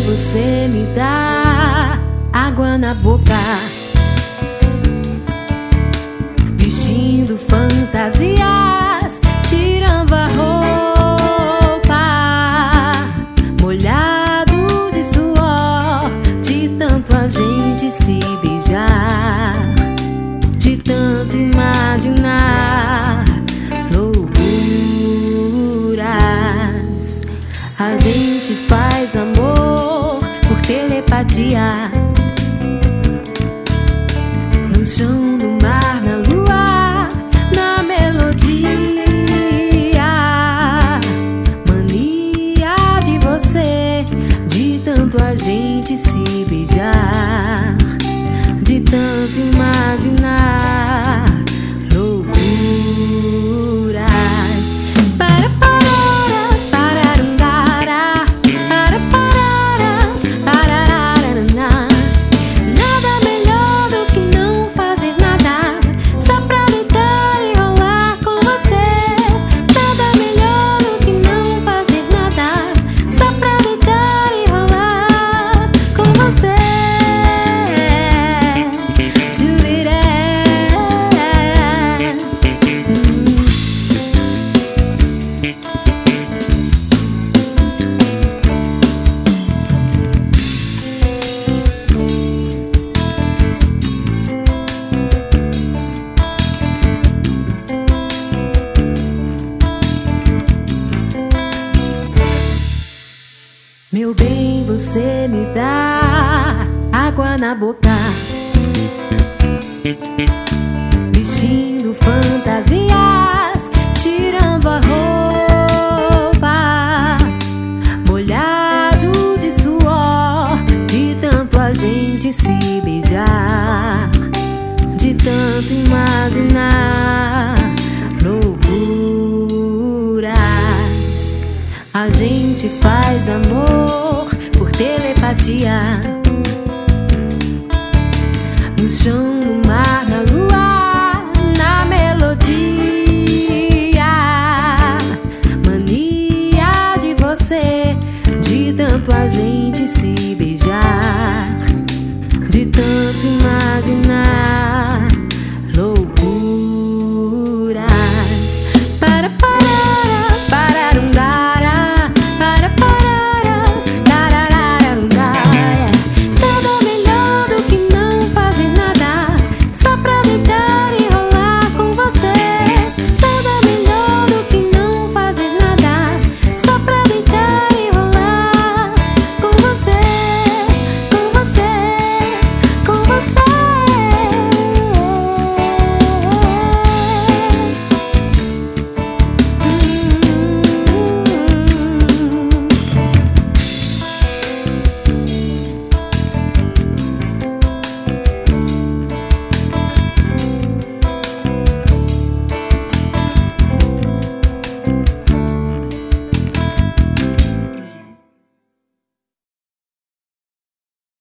você me dá água na boca, vestindo fantasias, tirando a roupa, molhado de suor, de tanto a gente se beijar, de tanto imaginar loucuras. A gente faz amor por telepatia, no chão, no mar, na lua, na melodia. Mania de você, de tanto a gente se beijar, de tanto imaginar loucuras. Meu bem, você me dá água na boca, vestindo fantasias, tirando a roupa, molhado de suor, de tanto a gente se beijar, de tanto imaginar loucuras. A gente faz amor por telepatia, no chão, no mar, na lua, na melodia. Mania de você, de tanto a gente se beijar, de tanto imaginar